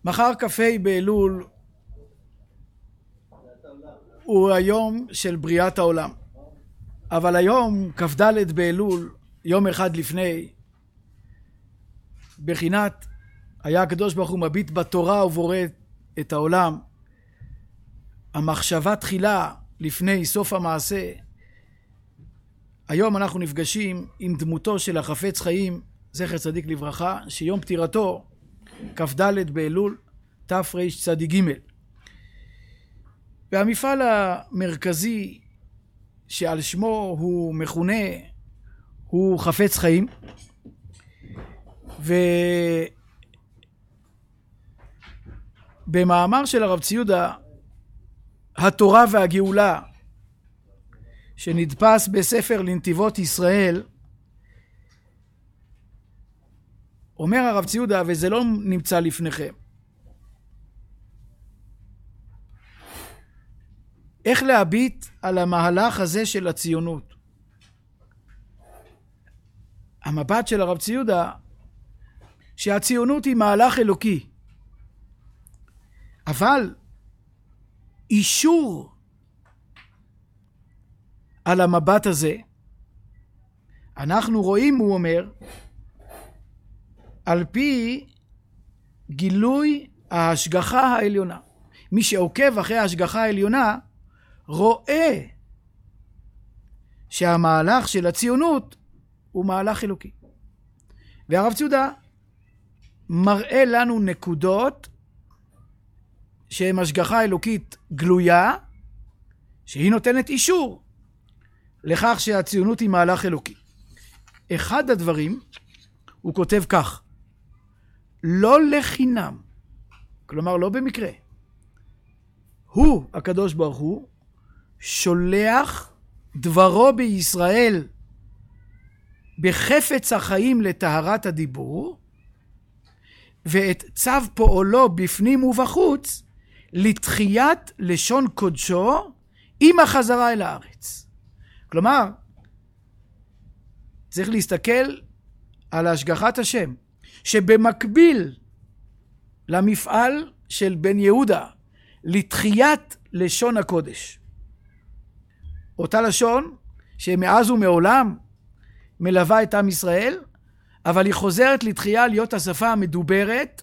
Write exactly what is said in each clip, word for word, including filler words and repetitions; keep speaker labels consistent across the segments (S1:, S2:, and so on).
S1: מחר כ"ה באלול הוא היום של בריאת העולם, אבל היום כ"ד באלול, יום אחד לפני, בחינת היה הקדוש ברוך הוא מביט בתורה ובורא את העולם, המחשבה תחילה לפני סוף המעשה. היום אנחנו נפגשים עם דמותו של החפץ חיים, זכר צדיק לברכה, שיום פטירתו כ"ד באלול תרצ"ג. והמפעל המרכזי שעל שמו הוא מכונה הוא חפץ חיים, ובמאמר של הרב ציודה התורה והגאולה שנדפס בספר לנתיבות ישראל, אומר הרב ציודה, וזה לא נמצא לפניכם, איך להביט על המהלך הזה של הציונות. המבט של הרב ציודה שהציונות היא מהלך אלוקי, אבל אישור על המבט הזה אנחנו רואים, הוא אומר, על פי גילוי ההשגחה העליונה. מי שעוקב אחרי ההשגחה העליונה רואה שהמהלך של הציונות הוא מהלך אלוקי. והרב ציודה מראה לנו נקודות שהן השגחה אלוקית גלויה, שהיא נותנת אישור לכך שהציונות היא מהלך אלוקי. אחד הדברים, הוא כותב כך: לא לחינם, כלומר לא במקרה, הוא, הקדוש ברוך הוא, שולח דברו בישראל בחפץ החיים לטהרת הדיבור, ואת צו פועלו בפנים ובחוץ לתחיית לשון קודשו עם החזרה אל הארץ. כלומר, צריך להסתכל על השגחת השם, שבמקביל למפעל של בן יהודה לתחיית לשון הקודש, אותה לשון שמאז ומעולם מלווה את עם ישראל, אבל היא חוזרת לתחייה להיות השפה המדוברת,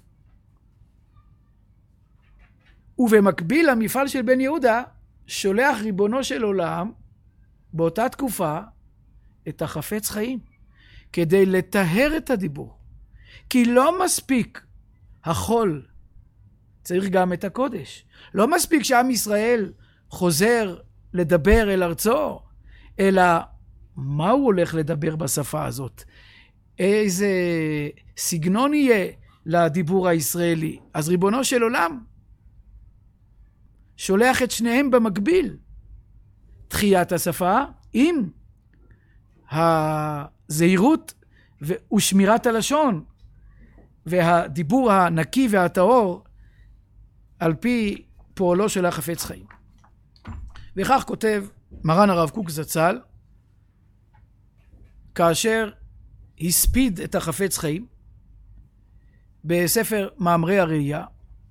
S1: ובמקביל למפעל של בן יהודה שולח ריבונו של עולם באותה תקופה את החפץ חיים כדי לטהר את הדיבור, כי לא מספיק החול, צריך גם את הקודש. לא מספיק שעם ישראל חוזר לדבר אל ארצו, אלא מה הוא הולך לדבר בשפה הזאת? איזה סגנון יהיה לדיבור הישראלי? אז ריבונו של עולם שולח את שניהם במקביל, תחיית השפה עם הזהירות ושמירת הלשון והדיבור הנקי והטהור על פי פועלו של החפץ חיים. וכך כותב מרן הרב קוק זצ"ל כאשר הספיד את החפץ חיים בספר מאמרי הראייה: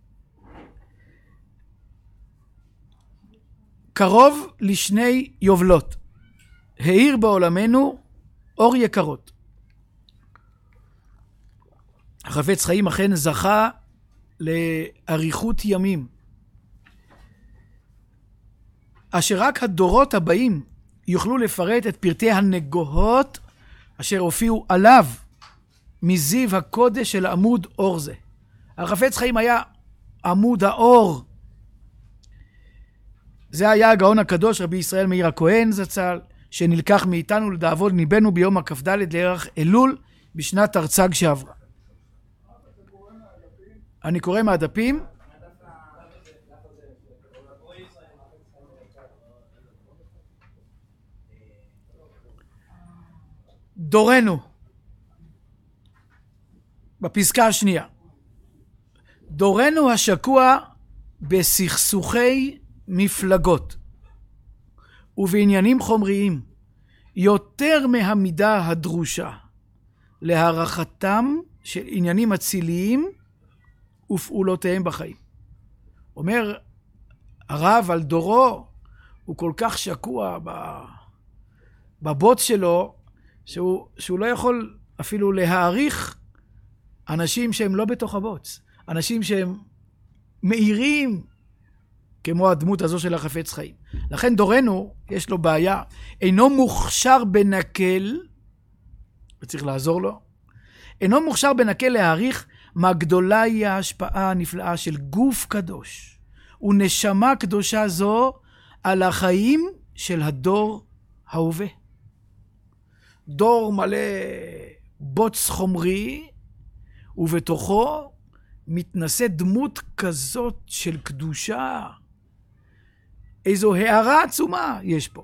S1: קרוב לשני יובלות האיר בעולמנו אור יקרות. החפץ חיים אכן זכה לאריכות ימים, אשר רק הדורות הבאים יוכלו לפרט את פרטי הנגוהות אשר הופיעו עליו מזיו הקודש של עמוד אור זה. החפץ חיים היה עמוד האור. זה היה הגאון הקדוש רבי ישראל מאיר הכהן זצ"ל, שנלקח מאיתנו לדאבון ליבנו ביום הכ"ד לערך אלול בשנת תרצ"ג שעברה. אני קורא מהדפים. דורנו, בפסקה השנייה, דורנו השקוע בסכסוכי מפלגות ובעניינים חומריים יותר מהמידה הדרושה להערכתם של עניינים אציליים ופעולותיהם בחיים. אומר הרב על דורו, הוא כל כך שקוע בבוט שלו, שהוא, שהוא לא יכול אפילו להעריך אנשים שהם לא בתוך הבוץ, אנשים שהם מאירים, כמו הדמות הזו של החפץ חיים. לכן דורנו, יש לו בעיה, אינו מוכשר בנקל, וצריך לעזור לו, אינו מוכשר בנקל להעריך מה גדולה היא ההשפעה הנפלאה של גוף קדוש, ונשמה קדושה זו על החיים של הדור ההווה. דור מלא בוץ חומרי, ובתוכו מתנשא דמות כזאת של קדושה. איזו הערה עצומה יש פה.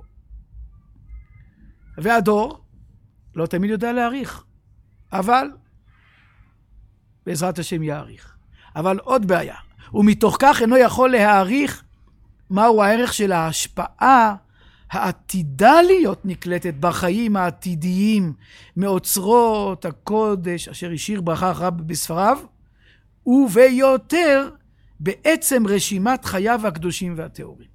S1: והדור לא תמיד יודע להעריך, אבל בעזרת השם יעריך. אבל עוד בעיה, ומתוך כך אינו יכול להעריך מהו הערך של ההשפעה העתידה להיות נקלטת בחיים העתידיים מאוצרות הקודש אשר השאיר ברכה אחריו בספריו, וביותר בעצם רשימת חייו הקדושים והטהורים.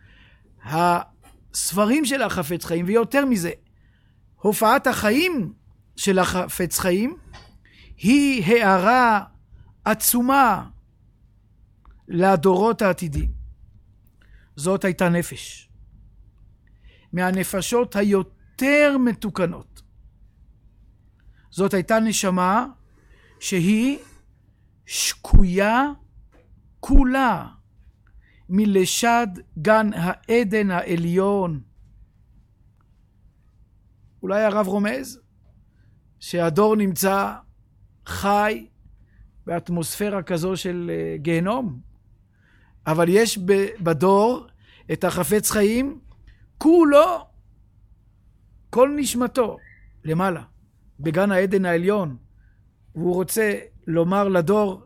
S1: הספרים של החפץ חיים, ויותר מזה, הופעת החיים של החפץ חיים, היא הערה עצומה לדורות העתידים. זאת הייתה נפש. מהנפשות היותר מתוקנות. זאת הייתה נשמה שהיא שקויה כולה מלשד גן העדן העליון. אולי הרב רומז שהדור נמצא חי באטמוספירה כזו של גיהנום, אבל יש בדור את החפץ חיים כולו, כל נשמתו למעלה בגן העדן העליון, והוא רוצה לומר לדור,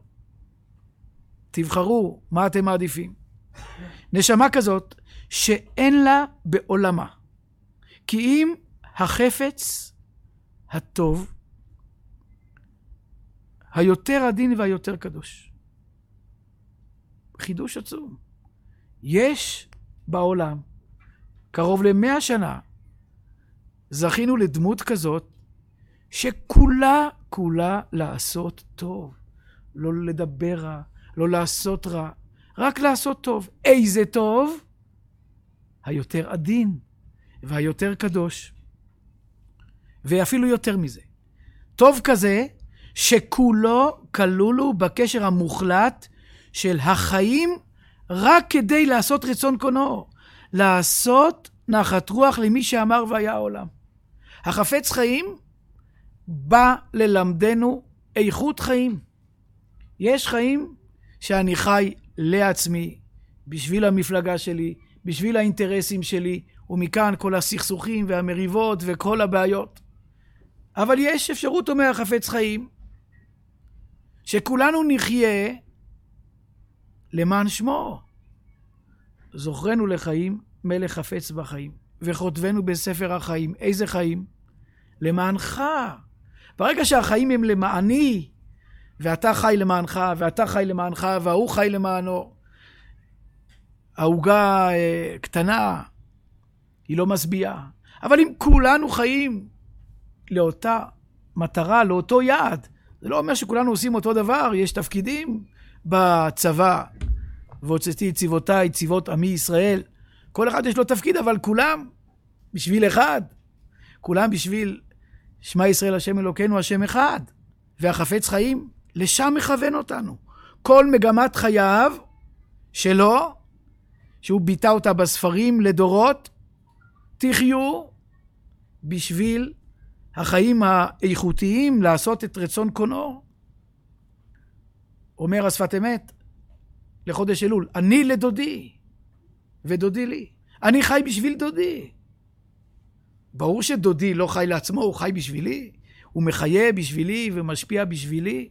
S1: תבחרו מה אתם מעדיפים. נשמה כזאת שאין לה בעולמה, כי אם החפץ הטוב היותר עדין והיותר קדוש. חידוש עצום. יש בעולם קרוב למאה שנה זכינו לדמות כזאת שכולה כולה לעשות טוב, לא לדבר רע, לא לעשות רע, רק לעשות טוב. איזה טוב? היותר עדין והיותר קדוש. ואפילו יותר מזה. טוב כזה שכולו כלולו בקשר המוחלט של החיים רק כדי לעשות רצון קונו. לעשות נחת רוח למי שאמר והיה העולם. החפץ חיים בא ללמדנו איכות חיים. יש חיים שאני חי לעצמי, בשביל המפלגה שלי, בשביל האינטרסים שלי, ומכאן כל הסכסוכים והמריבות וכל הבעיות. אבל יש אפשרות, אומר החפץ חיים, שכולנו נחיה למען שמו. זוכרנו לחיים מלך חפץ בחיים, וכותבנו בספר החיים. איזה חיים? למענך. ברגע שהחיים הם למעני, ואתה חי למענך, ואתה חי למענך, והוא חי למענו, העוגה אה, קטנה, היא לא משביעה. אבל אם כולנו חיים לאותה מטרה, לאותו יעד, זה לא אומר שכולנו עושים אותו דבר. יש תפקידים בצבא, והוצאתי צבאותיי, צבאות עמי ישראל. כל אחד יש לו תפקיד, אבל כולם בשביל אחד. כולם בשביל שמע ישראל השם אלוקינו השם אחד. והחפץ חיים לשם מכוון אותנו. כל מגמת חייו שלו, שהוא ביטא אותה בספרים לדורות, תחיו בשביל החיים האיכותיים, לעשות את רצון קונו. אומר השפת אמת לחודש אלול, אני לדודי ודודי לי. אני חי בשביל דודי. ברור שדודי לא חי לעצמו, הוא חי בשבילי. הוא מחיה בשבילי ומשפיע בשבילי.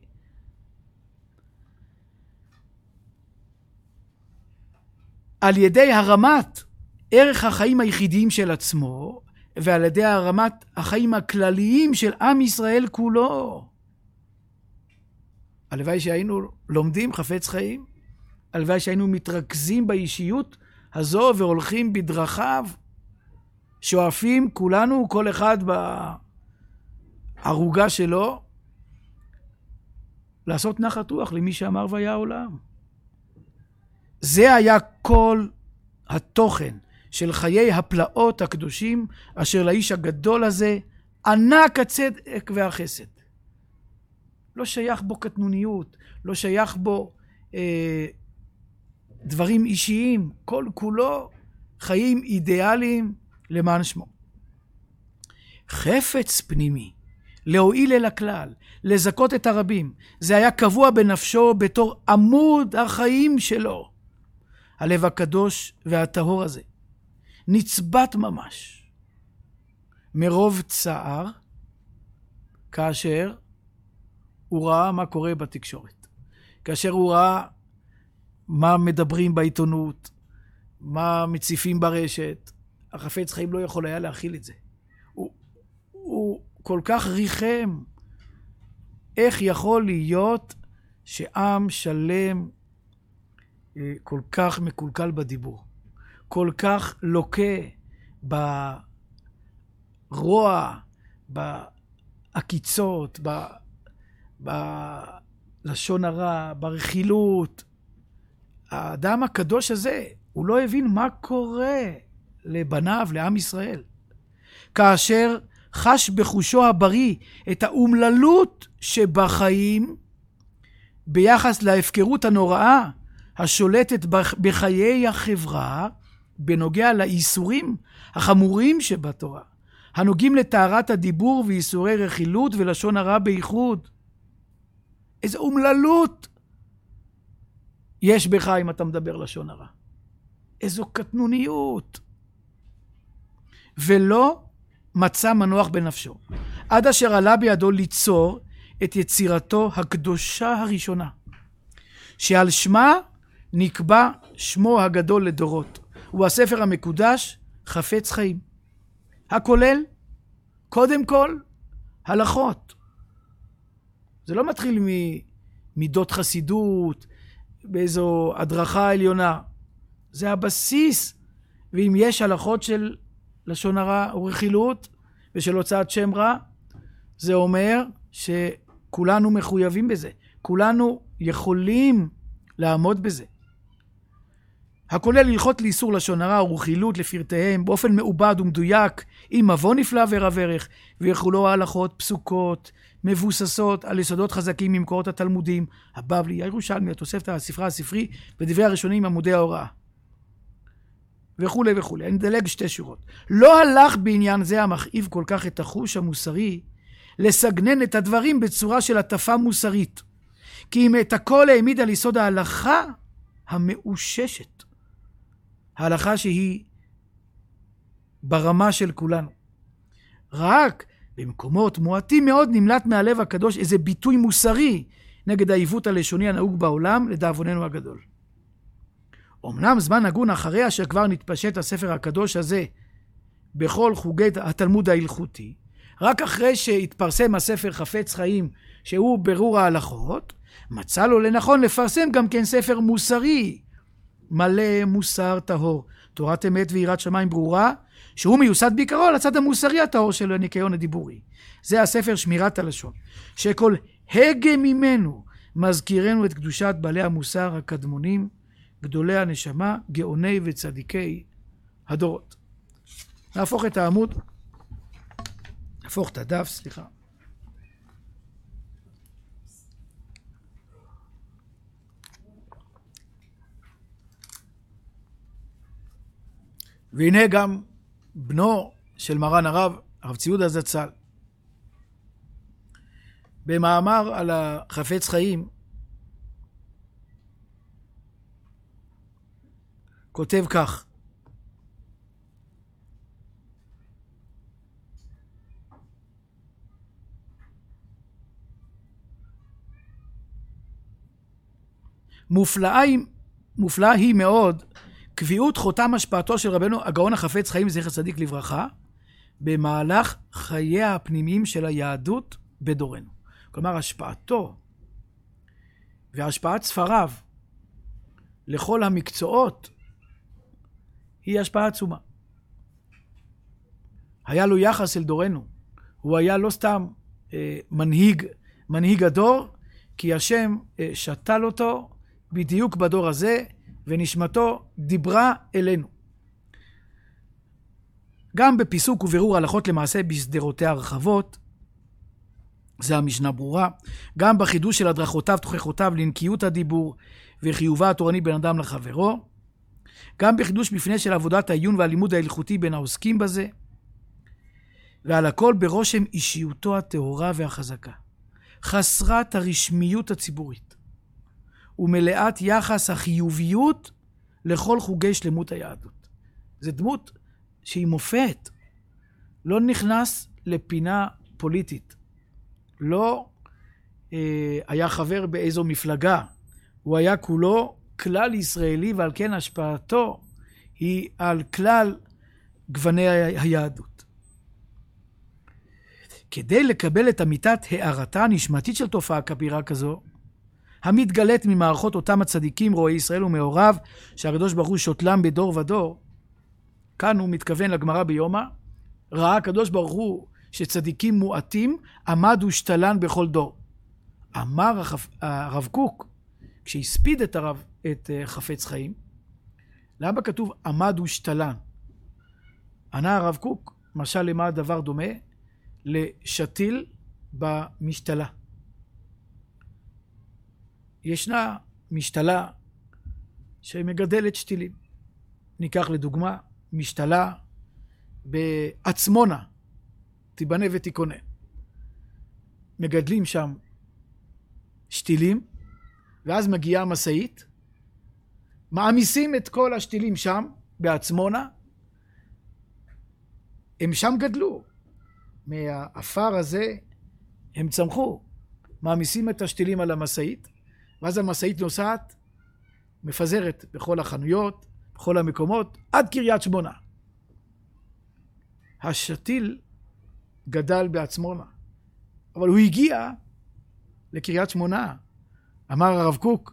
S1: על ידי הרמת ערך החיים היחידיים של עצמו, ועל ידי הרמת החיים הכלליים של עם ישראל כולו. הלוואי שהיינו לומדים חפץ חיים, הלוואי שהיינו מתרכזים באישיות הזו והולכים בדרכיו, שואפים כולנו, כל אחד בערוגה שלו, לעשות נחת רוח למי שאמר והיה העולם. זה היה כל התוכן של חיי הפלאות הקדושים, אשר לאיש הגדול הזה ענק הצדק והחסד. לא שייך בו קטנוניות, לא שייך בו אה, דברים אישיים, כל כולו חיים אידיאליים למען שמו. חפץ פנימי, להועיל אל הכלל, לזכות את הרבים, זה היה קבוע בנפשו בתור עמוד החיים שלו. הלב הקדוש והטהור הזה נצבט ממש מרוב צער כאשר הוא ראה מה קורה בתקשורת, כאשר הוא ראה מה מדברים בעיתונות, מה מציפים ברשת. החפץ חיים לא יכול היה להכיל את זה. הוא, הוא כל כך ריחם. איך יכול להיות שעם שלם כל כך מקולקל בדיבור, כל כך לוקה ברוע, בעקיצות, בלשון הרע, ברכילות. האדם הקדוש הזה, הוא לא הבין מה קורה לבניו, לעם ישראל. כאשר חש בחושו הבריא את האומללות שבחיים, ביחס להפקרות הנוראה השולטת בחיי החברה, בנוגע לאיסורים החמורים שבתורה, הנוגעים לטהרת הדיבור ואיסורי רכילות ולשון הרע בייחוד. איזו אומללות יש בך אם אתה מדבר לשון הרע. איזו קטנוניות. ולא מצא מנוח בנפשו, עד אשר עלה בידו ליצור את יצירתו הקדושה הראשונה, שעל שמה נקבע שמו הגדול לדורות. הוא הספר המקודש חפץ חיים, הכולל קודם כל הלכות. זה לא מתחיל ממידות חסידות, באיזו הדרכה עליונה. זה הבסיס. ואם יש הלכות של לשון הרע ורכילות ושל הוצאת שם רע, זה אומר שכולנו מחויבים בזה. כולנו יכולים לעמוד בזה. הכולל הלכות לאיסור לשון הרע ורכילות לפרטיהם באופן מעובד ומדויק, עם מבוא נפלא ורב ערך, ויכולו ההלכות פסוקות, מבוססות על יסודות חזקים ממקורות התלמודים, הבבלי, הירושלמי, התוספתא, הספרה הספרי, ודברי הראשונים עמודי ההוראה. וכו' וכו'. אני מדלג שתי שורות. לא הלך בעניין זה המכאיב כל כך את החוש המוסרי, לסגנן את הדברים בצורה של הטפה מוסרית. כי אם את הכל העמיד על יסוד ההלכה המאוששת, ההלכה שהיא ברמה של כולנו. רק במקומות מועטים מאוד נמלט מהלב הקדוש איזה ביטוי מוסרי נגד העיוות הלשוני הנהוג בעולם, לדאבוננו הגדול. אמנם זמן הגון אחרי אשר כבר נתפשט הספר הקדוש הזה בכל חוגי התלמוד ההלכותי, רק אחרי שהתפרסם הספר חפץ חיים שהוא ברור ההלכות, מצא לו לנכון לפרסם גם כן ספר מוסרי, מלא מוסר טהור, תורת אמת ויראת שמיים ברורה, שהוא מיוסד בעיקרו על הצד המוסרי הטהור של הניקיון הדיבורי. זה הספר שמירת הלשון, שכל הגה ממנו מזכירנו את קדושת בעלי המוסר הקדמונים, גדולי הנשמה, גאוני וצדיקי הדורות. נהפוך את העמוד, נהפוך את הדף, סליחה. והנה גם בנו של מרן הרב, הרב ציודה זצ"ל, במאמר על החפץ חיים, כותב כך: מופלאה היא, מופלאה היא מאוד קביעות חותם השפעתו של רבנו הגאון החפץ חיים זכר צדיק לברכה במהלך חייה הפנימיים של היהדות בדורנו. כלומר, השפעתו והשפעת ספריו לכל המקצועות היא השפעה עצומה. היה לו יחס אל דורנו. הוא היה לא סתם אה, מנהיג, מנהיג הדור, כי השם אה, שתל אותו בדיוק בדור הזה, ונשמתו דיברה אלינו. גם בפיסוק ובירור הלכות למעשה בסדרותיה הרחבות, זה המשנה ברורה, גם בחידוש של הדרכותיו תוכחותיו לנקיות הדיבור וחיובה התורני בין אדם לחברו, גם בחידוש מפנה של עבודת העיון והלימוד ההלכותי בין העוסקים בזה, ועל הכל ברושם אישיותו הטהורה והחזקה, חסרת הרשמיות הציבורית, ומלאת יחס החיוביות לכל חוגי שלמות היהדות. זה דמות שהיא מופת, לא נכנס לפינה פוליטית, לא אה, היה חבר באיזו מפלגה, הוא היה כולו כלל ישראלי, ועל כן השפעתו היא על כלל גווני היהדות. כדי לקבל את אמיתת הערתה הנשמתית של תופעה כבירה כזו, המתגלית ממערכות אותם הצדיקים רואי ישראל ומאוריו, שהקדוש ברוך הוא שוטלם בדור ודור, כאן הוא מתכוון לגמרא ביומא, ראה הקדוש ברוך הוא שצדיקים מועטים, עמד ושתלן בכל דור. אמר הרב קוק, כשהספיד את, הרב, את חפץ חיים, למה כתוב עמד ושתלן? ענה הרב קוק, משל למה הדבר דומה? לשתיל במשתלה. ישנה משתלה שמגדלת שתילים. ניקח לדוגמה משתלה בעצמונה, תיבנה ותיכונן. מגדלים שם שתילים, ואז מגיעה מסעית, מעמיסים את כל השתילים שם בעצמונה, הם שם גדלו. מהאפר הזה הם צמחו, מעמיסים את השתילים על המסעית, ואז המסעית נוסעת, מפזרת בכל החנויות, בכל המקומות, עד קריית שמונה. השתיל גדל בעצמונה, אבל הוא הגיע לקריית שמונה. אמר הרב קוק,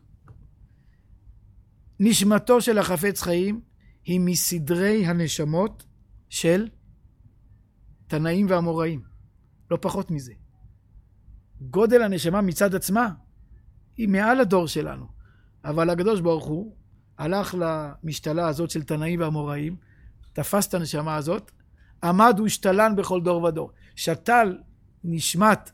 S1: נשמתו של החפץ חיים היא מסדרי הנשמות של תנאים ואמוראים, לא פחות מזה. גודל הנשמה מצד עצמה היא מעל הדור שלנו, אבל הקדוש ברוך הוא הלך למשתלה הזאת של תנאים ואמוראים, תפס את הנשמה הזאת, עמד ושתלן בכל דור ודור. שתל נשמת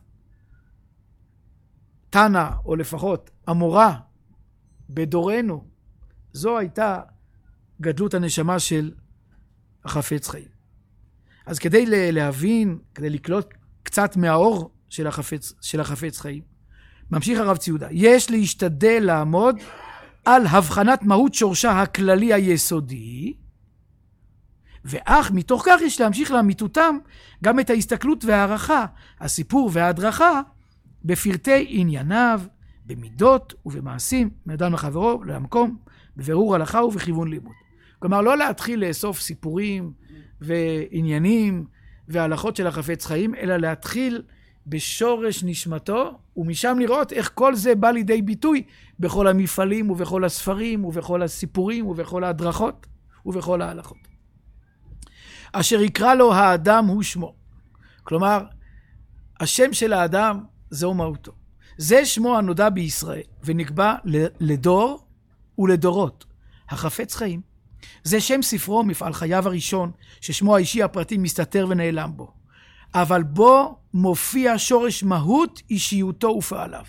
S1: תנא, או לפחות אמורה, בדורנו, זו הייתה גדלות הנשמה של החפץ חיים. אז כדי להבין, כדי לקלוט קצת מהאור של החפץ, של החפץ חיים, ממשיך הרב ציודה, יש להשתדל לעמוד על הבחנת מהות שורשה הכללי היסודי, ואך מתוך כך יש להמשיך לאמיתותם גם את ההסתכלות והערכה, הסיפור וההדרכה, בפרטי ענייניו, במידות ובמעשים, מאדם לחברו, למקום, בבירור הלכה ובכיוון לימוד. כלומר, לא להתחיל לאסוף סיפורים ועניינים והלכות של החפץ חיים, אלא להתחיל בשורש נשמתו, ומשם לראות איך כל זה בא לידי ביטוי בכל המפעלים ובכל הספרים ובכל הסיפורים ובכל ההדרכות ובכל ההלכות. אשר יקרא לו האדם הוא שמו. כלומר, השם של האדם זהו מהותו. זה שמו הנודע בישראל, ונקבע לדור ולדורות. החפץ חיים. זה שם ספרו, מפעל חייו הראשון, ששמו האישי הפרטי מסתתר ונעלם בו. אבל בו מופיע שורש מהות אישיותו ופעליו.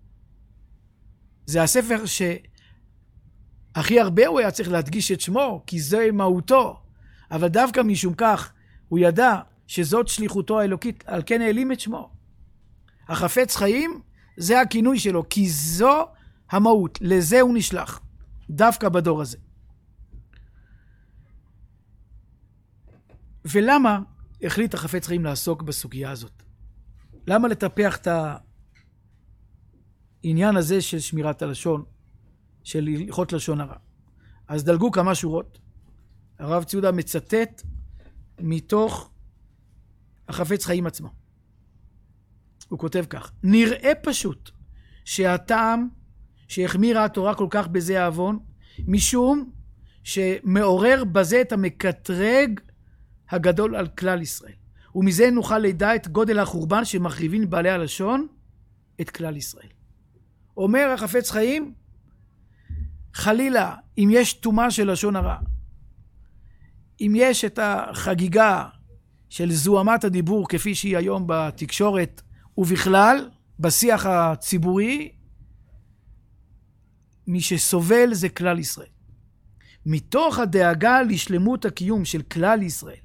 S1: זה הספר שהכי הרבה הוא היה צריך להדגיש את שמו, כי זה מהותו. אבל דווקא משום כך הוא ידע שזאת שליחותו האלוקית, על כן העלים את שמו. החפץ חיים זה הכינוי שלו, כי זו המהות, לזה הוא נשלח, דווקא בדור הזה. ולמה החליט החפץ חיים לעסוק בסוגיה הזאת? למה לטפח את העניין הזה של שמירת הלשון, של הלכות לשון הרע? אז דלגו כמה שורות. הרב ציודה מצטט מתוך החפץ חיים עצמו. הוא כותב כך, נראה פשוט שהטעם שהחמירה התורה כל כך בזה העוון? משום שמעורר בזה את המקטרג הגדול על כלל ישראל. ומזה נוכל לדע את גודל החורבן שמחריבים בעלי הלשון את כלל ישראל. אומר החפץ חיים, חלילה, אם יש תומה של לשון הרע, אם יש את החגיגה של זוהמת הדיבור כפי שהיא היום בתקשורת ובכלל בשיח הציבורי, מי שסובל זה כלל ישראל. מתוך הדאגה לשלמות הקיום של כלל ישראל,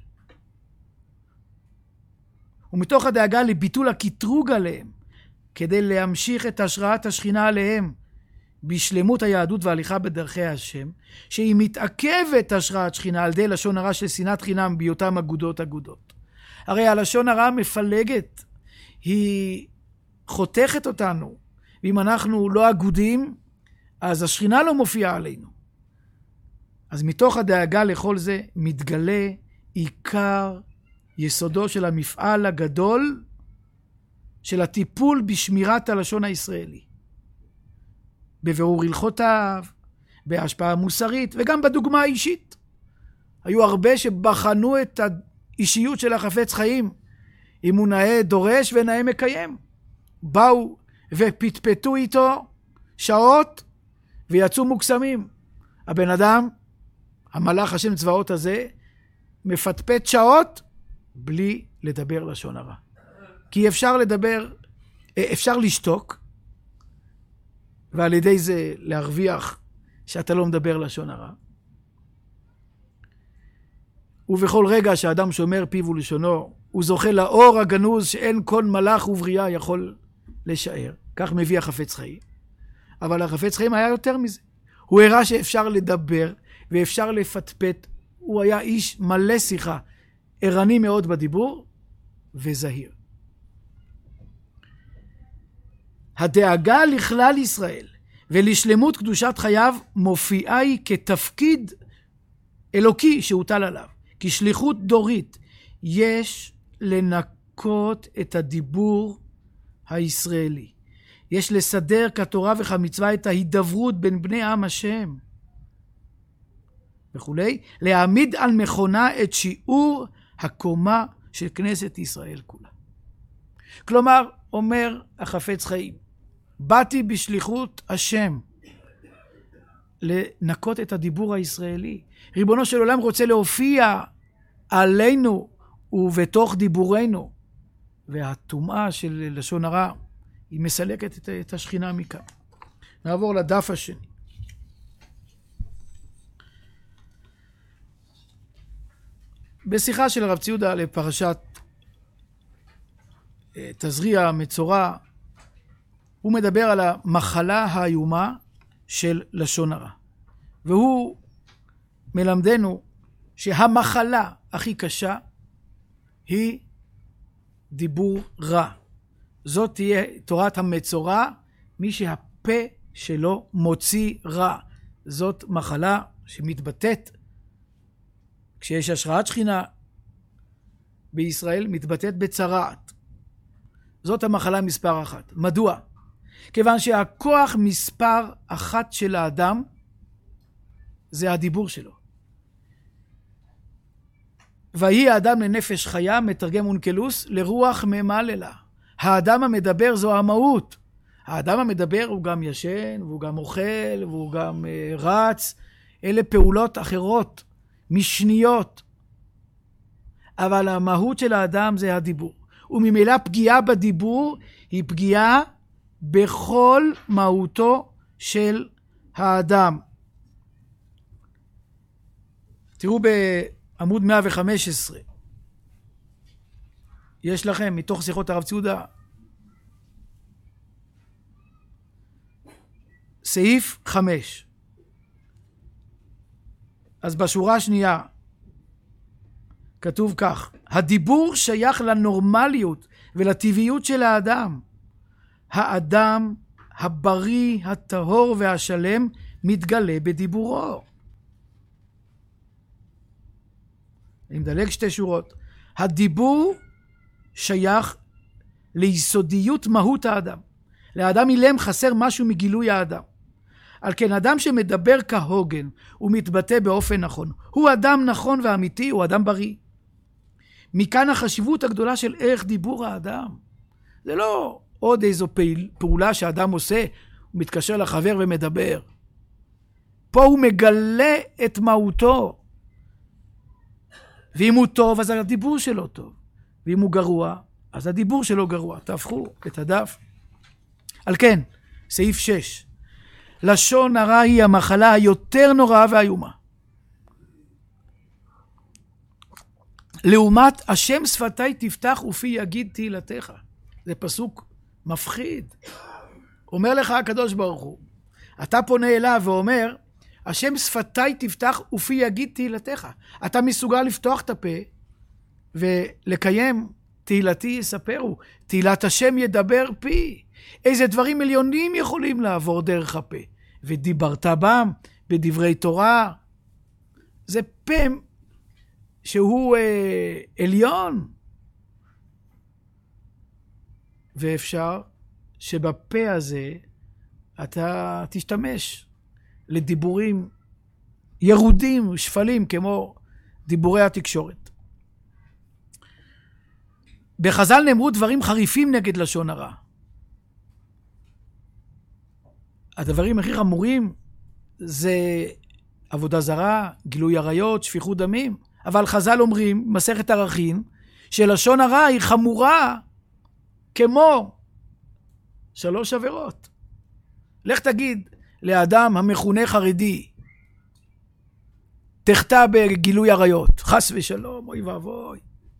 S1: ומתוך הדאגה לביטול הקטרוג עליהם, כדי להמשיך את השראת השכינה עליהם בשלמות היהדות והליכה בדרכי השם, שהיא מתעכבת השראת שכינה על ידי לשון הרע של שנאת חינם בהיותם אגודות אגודות. הרי הלשון הרע מפלגת, היא חותכת אותנו, ואם אנחנו לא אגודים, אז השכינה לא מופיעה עלינו. אז מתוך הדאגה לכל זה מתגלה עיקר יסודו של המפעל הגדול של הטיפול בשמירת הלשון הישראלי. בבירור הלכותיו, בהשפעה מוסרית וגם בדוגמה האישית. היו הרבה שבחנו את האישיות של החפץ חיים, אם הוא נאה דורש ונאה מקיים. באו ופטפטו איתו שעות ויצאו מוקסמים. הבן אדם, המלאך השם צבאות הזה, מפטפט שעות בלי לדבר לשון הרע. כי אפשר לדבר, אפשר לשתוק, ועל ידי זה להרוויח שאתה לא מדבר לשון הרע. ובכל רגע שהאדם שומר פיו ולשונו, הוא זוכה לאור הגנוז שאין כל מלאך ובריאה יכול לשער. כך מביא החפץ חיים. אבל החפץ חיים היה יותר מזה. הוא הראה שאפשר לדבר ואפשר לפטפט. הוא היה איש מלא שיחה, ערני מאוד בדיבור וזהיר. הדאגה לכלל ישראל ולשלמות קדושת חייו מופיעה היא כתפקיד אלוקי שהוטל עליו. כשליחות דורית יש לנקות את הדיבור הישראלי. יש לסדר כתורה וכמצווה את ההידברות בין בני עם השם וכולי. להעמיד על מכונה את שיעור הקומה של כנסת ישראל כולה. כלומר, אומר החפץ חיים, באתי בשליחות השם לנקות את הדיבור הישראלי. ריבונו של עולם רוצה להופיע עלינו ובתוך דיבורנו, והטומאה של לשון הרע היא מסלקת את השכינה מכאן. נעבור לדף השני. בשיחה של הרב ציודה לפרשת תזריע המצורע, הוא מדבר על המחלה האיומה של לשון הרע. והוא מלמדנו שהמחלה הכי קשה היא דיבור רע. זאת תהיה תורת המצורע, מי שהפה שלו מוציא רע. זאת מחלה שמתבטאת, כשיש השראת שכינה בישראל, מתבטאת בצרעת. זאת המחלה מספר אחת. מדוע? כיוון שהכוח מספר אחת של האדם זה הדיבור שלו. ויהי האדם לנפש חיה, מתרגם אונקלוס, לרוח ממללה. האדם המדבר זו המהות. האדם המדבר הוא גם ישן, והוא גם אוכל, והוא גם uh, רץ. אלה פעולות אחרות, משניות. אבל המהות של האדם זה הדיבור. וממילא פגיעה בדיבור היא פגיעה בכל מהותו של האדם. תראו בעמוד מאה וחמש עשרה. יש לכם מתוך שיחות הרב ציודה. סעיף חמש. אז בשורה השנייה כתוב כך: הדיבור שייך לנורמליות ולטבעיות של האדם. האדם הבריא, הטהור והשלם מתגלה בדיבורו. אני מדלג שתי שורות. הדיבור שייך ליסודיות מהות האדם. לאדם אילם חסר משהו מגילוי האדם. על כן אדם שמדבר כהוגן ומתבטא באופן נכון, הוא אדם נכון ואמיתי, הוא אדם בריא. מכאן החשיבות הגדולה של ערך דיבור האדם. זה לא עוד איזו פעיל, פעולה שהאדם עושה, הוא מתקשר לחבר ומדבר. פה הוא מגלה את מהותו. ואם הוא טוב, אז הדיבור שלו טוב. ואם הוא גרוע, אז הדיבור שלו גרוע. תהפכו את הדף. על כן, סעיף שש. לשון הרע היא המחלה היותר נוראה והאיומה. לעומת השם שפתי תפתח ופי יגיד תהילתך. זה פסוק מפחיד. אומר לך הקדוש ברוך הוא, אתה פונה אליו ואומר, השם שפתי תפתח ופי יגיד תהילתך. אתה מסוגל לפתוח את הפה ולקיים תהילתי יספרו. תהילת השם ידבר פי. איזה דברים מיליונים יכולים לעבור דרך הפה. ודיברת בם בדברי תורה. זה פה שהוא אה, עליון. ואפשר שבפה הזה אתה תשתמש לדיבורים ירודים, שפלים, כמו דיבורי התקשורת. בחז"ל נאמרו דברים חריפים נגד לשון הרע. הדברים הכי חמורים זה עבודה זרה, גילוי עריות, שפיכות דמים. אבל חז"ל אומרים, מסכת ערכין, שלשון הרע היא חמורה כמו שלוש עבירות. לך תגיד לאדם המכונה חרדי, תחטא בגילוי עריות, חס ושלום, אוי ואבוי.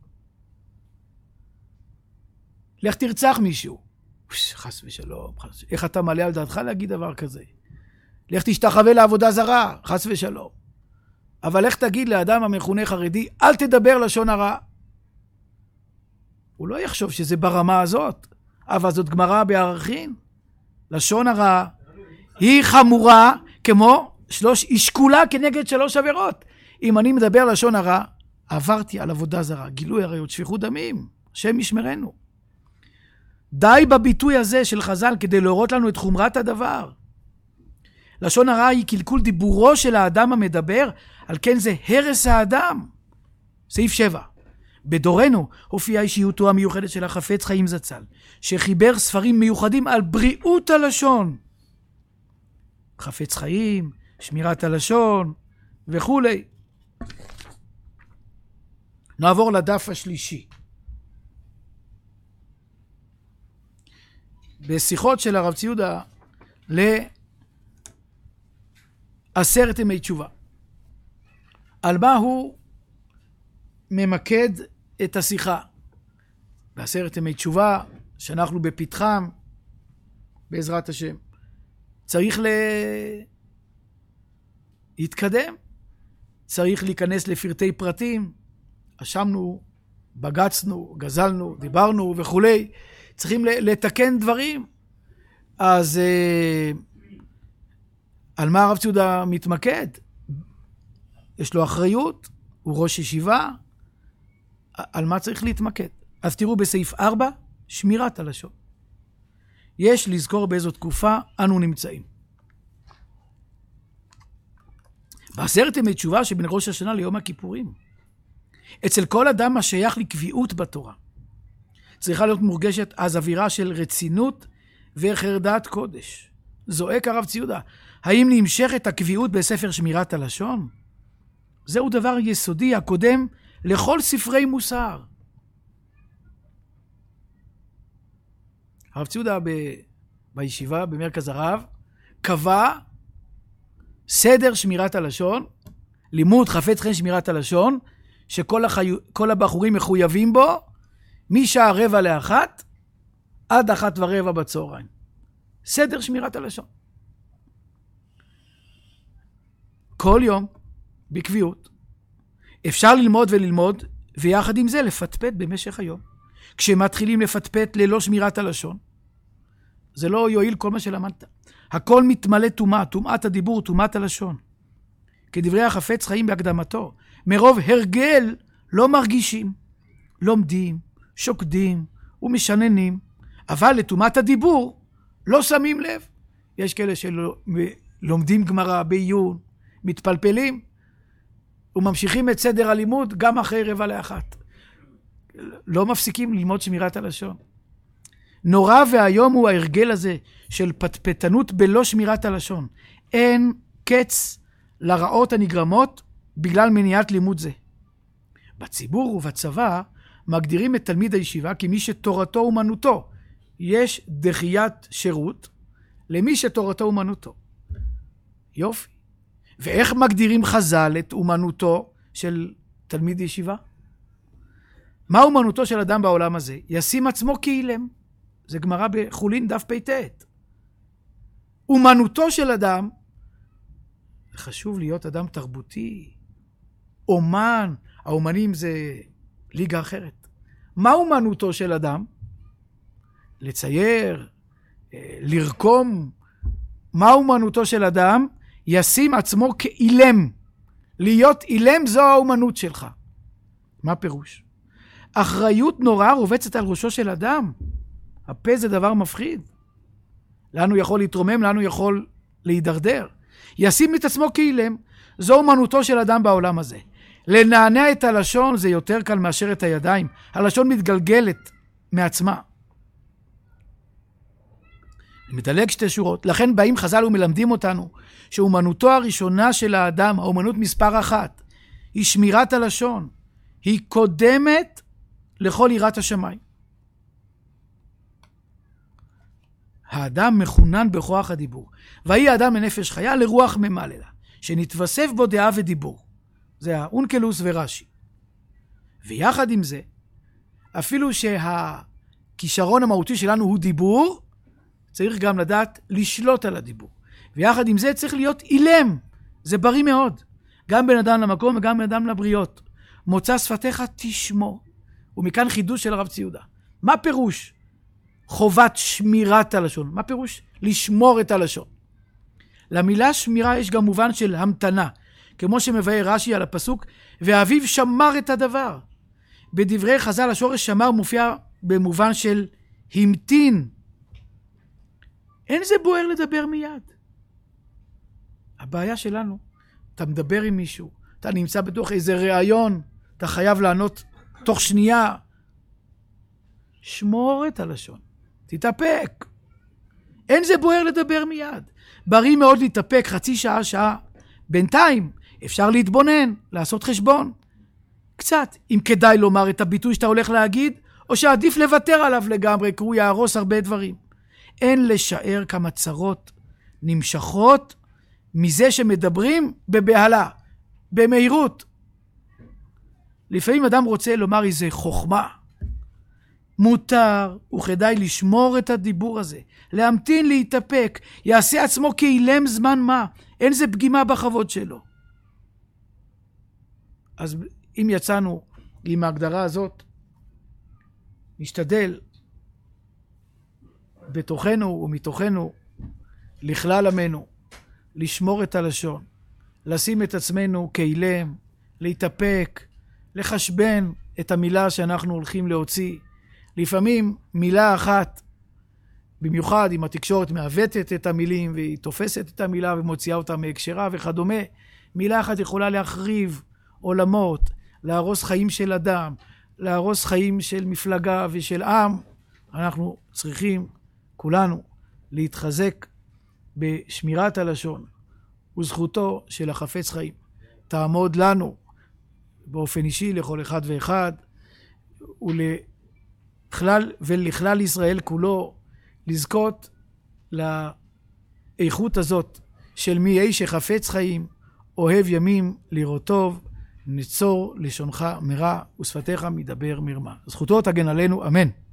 S1: לך תרצח מישהו, חס ושלום, חס... איך אתה מלא על דעתך להגיד דבר כזה? לך תשתחווה לעבודה זרה, חס ושלום. אבל לך תגיד לאדם המכונה חרדי, אל תדבר לשון הרע. הוא לא יחשוב שזה ברמה הזאת, אבל זאת גמרא בערכין. לשון הרע היא חמורה כמו שלוש, היא שקולה כנגד שלוש עבירות. אם אני מדבר לשון הרע, עברתי על עבודה זרה, גילוי עריות, שפיכות דמים, השם ישמרנו. די בביטוי הזה של חז"ל כדי להראות לנו את חומרת הדבר. לשון הרע היא קלקול דיבורו של האדם המדבר, על כן זה הרס האדם. סעיף שבע. בדורנו הופיעה אישיותו המיוחדת של החפץ חיים זצ"ל, שחיבר ספרים מיוחדים על בריאות הלשון. חפץ חיים, שמירת הלשון וכולי. נעבור לדף השלישי. בשיחות של הרב ציודה לעשרת ימי תשובה. על מה הוא ממקד את השיחה? בעשרת ימי תשובה, שאנחנו בפתחם, בעזרת השם. צריך להתקדם, צריך להיכנס לפרטי פרטים, אשמנו, בגצנו, גזלנו, דיברנו וכולי, צריכים לתקן דברים. אז על מה הרב ציודה מתמקד? יש לו אחריות, הוא ראש ישיבה, על מה צריך להתמקד? אז תראו בסעיף ארבע, שמירת הלשון. יש לזכור באיזו תקופה אנו נמצאים. בעשרת ימי תשובה שבין ראש השנה ליום הכיפורים. אצל כל אדם השייך לקביעות בתורה. צריכה להיות מורגשת אז אווירה של רצינות וחרדת קודש. זועק הרב ציודה, האם נמשכת הקביעות בספר שמירת הלשון? זהו דבר יסודי הקודם לכל ספרי מוסר. הרב ציודה ב... בישיבה במרכז הרב קבע סדר שמירת הלשון, לימוד חפץ חיים שמירת הלשון, שכל החי... כל הבחורים מחויבים בו, משעה רבע לאחת עד אחת ורבע בצהריים. סדר שמירת הלשון. כל יום, בקביעות. אפשר ללמוד וללמוד, ויחד עם זה לפטפט במשך היום. כשמתחילים לפטפט ללא שמירת הלשון, זה לא יועיל כל מה שלמדת. הכל מתמלא טומאה, טומאת הדיבור, טומאת הלשון. כדברי החפץ חיים בהקדמתו, מרוב הרגל לא מרגישים, לומדים, שוקדים ומשננים, אבל לטומאת הדיבור לא שמים לב. יש כאלה שלא לומדים גמרא בעיון, מתפלפלים, וממשיכים את סדר הלימוד גם אחרי רבע לאחת. לא מפסיקים ללמוד שמירת הלשון. נורא והיום הוא ההרגל הזה של פטפטנות בלא שמירת הלשון. אין קץ לרעות הנגרמות בגלל מניעת לימוד זה. בציבור ובצבא מגדירים את תלמיד הישיבה כמי שתורתו אומנותו. יש דחיית שירות למי שתורתו אומנותו. יופי. ואיך מגדירים חז"ל את אומנותו של תלמיד ישיבה? מה אומנותו של אדם בעולם הזה? ישים עצמו כאילם. זה גמרא בחולין דף פ"ט. אומנותו של אדם, חשוב להיות אדם תרבותי, אומן, האומנים זה ליגה אחרת. מה אומנותו של אדם? לצייר, לרקום. מה אומנותו של אדם? ישים עצמו כאילם. להיות אילם זו האומנות שלך. מה פירוש? אחריות נורא רובצת על ראשו של אדם. הפה זה דבר מפחיד. לנו יכול להתרומם, לנו יכול להידרדר. ישים את עצמו כאילם. זו אומנותו של אדם בעולם הזה. לנענע את הלשון זה יותר קל מאשר את הידיים. הלשון מתגלגלת מעצמה. מדלג שתי שורות. לכן באים חז"ל ומלמדים אותנו שאומנותו הראשונה של האדם, האומנות מספר אחת, היא שמירת הלשון. היא קודמת לכל יראת השמיים. האדם מחונן בכוח הדיבור. והיא האדם לנפש חיה לרוח ממללה, שנתווסף בו דעה ודיבור. זה האונקלוס ורש"י. ויחד עם זה, אפילו שהכישרון המהותי שלנו הוא דיבור, צריך גם לדעת לשלוט על הדיבור. ויחד עם זה צריך להיות אילם. זה בריא מאוד. גם בן אדם למקום וגם בן אדם לבריות. מוצא שפתיך תשמור. ומכאן חידוש של הרב ציודה. מה פירוש חובת שמירת הלשון? מה פירוש לשמור את הלשון? למילה שמירה יש גם מובן של המתנה. כמו שמבאר רש"י על הפסוק, ואביו שמר את הדבר. בדברי חז"ל השורש שמר מופיע במובן של המתין. אין זה בוער לדבר מיד. הבעיה שלנו, אתה מדבר עם מישהו, אתה נמצא בתוך איזה רעיון, אתה חייב לענות תוך שנייה. שמור את הלשון, תתאפק. אין זה בוער לדבר מיד. בריא מאוד להתאפק חצי שעה, שעה. בינתיים אפשר להתבונן, לעשות חשבון. קצת, אם כדאי לומר את הביטוי שאתה הולך להגיד, או שעדיף לוותר עליו לגמרי, כי הוא יהרוס הרבה דברים. אין לשער כמה צרות נמשכות מזה שמדברים בבהלה, במהירות. לפעמים אדם רוצה לומר איזה חוכמה. מותר וכדאי לשמור את הדיבור הזה, להמתין, להתאפק, יעשה עצמו כאילם זמן מה, אין זה פגימה בכבוד שלו. אז אם יצאנו עם ההגדרה הזאת, נשתדל בתוכנו ומתוכנו לכלל עמנו, לשמור את הלשון, לשים את עצמנו כאילם, להתאפק, לחשבן את המילה שאנחנו הולכים להוציא. לפעמים מילה אחת, במיוחד אם התקשורת מעוותת את המילים והיא תופסת את המילה ומוציאה אותה מהקשרה וכדומה, מילה אחת יכולה להחריב עולמות, להרוס חיים של אדם, להרוס חיים של מפלגה ושל עם. אנחנו צריכים כולנו להתחזק בשמירת הלשון וזכותו של החפץ חיים. תעמוד לנו באופן אישי לכל אחד ואחד ולכלל, ולכלל ישראל כולו לזכות לאיכות הזאת של מי איש שחפץ חיים, אוהב ימים לראות טוב, נצור לשונך מרע ושפתיך מדבר מרמה. זכותו תגן עלינו, אמן.